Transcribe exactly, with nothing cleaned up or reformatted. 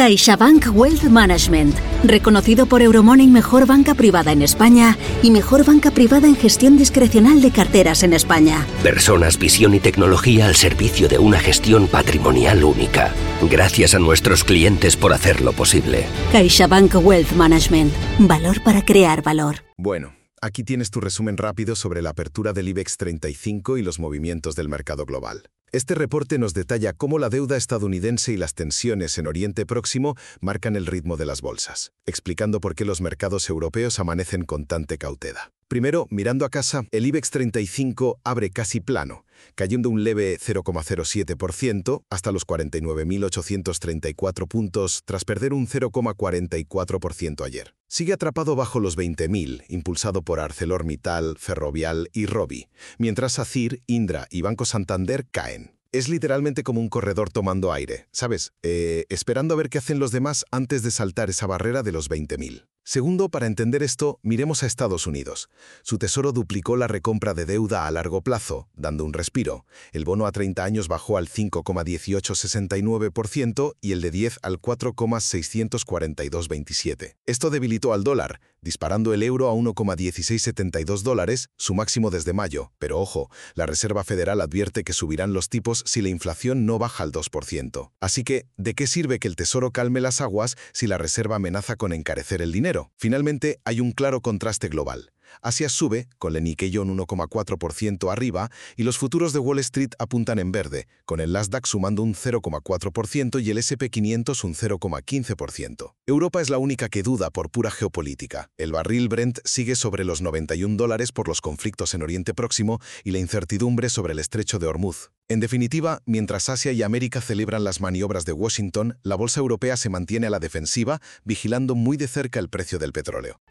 CaixaBank Wealth Management, reconocido por Euromoney mejor banca privada en España y mejor banca privada en gestión discrecional de carteras en España. Personas, visión y tecnología al servicio de una gestión patrimonial única. Gracias a nuestros clientes por hacerlo posible. CaixaBank Wealth Management, valor para crear valor. Bueno, aquí tienes tu resumen rápido sobre la apertura del IBEX treinta y cinco y los movimientos del mercado global. Este reporte nos detalla cómo la deuda estadounidense y las tensiones en Oriente Próximo marcan el ritmo de las bolsas, explicando por qué los mercados europeos amanecen con tanta cautela. Primero, mirando a casa, el IBEX treinta y cinco abre casi plano, cayendo un leve cero coma cero siete por ciento hasta los cuarenta y nueve mil ochocientos treinta y cuatro puntos tras perder un cero coma cuarenta y cuatro por ciento ayer. Sigue atrapado bajo los veinte mil, impulsado por ArcelorMittal, Ferrovial y Robi, mientras Sacyr, Indra y Banco Santander caen. Es literalmente como un corredor tomando aire, ¿sabes? Eh, esperando a ver qué hacen los demás antes de saltar esa barrera de los veinte mil. Segundo, para entender esto, miremos a Estados Unidos. Su tesoro duplicó la recompra de deuda a largo plazo, dando un respiro. El bono a treinta años bajó al cinco coma dieciocho sesenta y nueve por ciento y el de diez al cuatro coma seiscientos cuarenta y dos veintisiete. Esto debilitó al dólar, disparando el euro a uno coma dieciséis setenta y dos dólares, su máximo desde mayo. Pero ojo, la Reserva Federal advierte que subirán los tipos si la inflación no baja al dos por ciento. Así que, ¿de qué sirve que el tesoro calme las aguas si la Reserva amenaza con encarecer el dinero? Finalmente, hay un claro contraste global. Asia sube, con el Nikkei un uno coma cuatro por ciento arriba, y los futuros de Wall Street apuntan en verde, con el Nasdaq sumando un cero coma cuatro por ciento y el ese and pe quinientos un cero coma quince por ciento. Europa es la única que duda por pura geopolítica. El barril Brent sigue sobre los noventa y un dólares por los conflictos en Oriente Próximo y la incertidumbre sobre el estrecho de Hormuz. En definitiva, mientras Asia y América celebran las maniobras de Washington, la bolsa europea se mantiene a la defensiva, vigilando muy de cerca el precio del petróleo.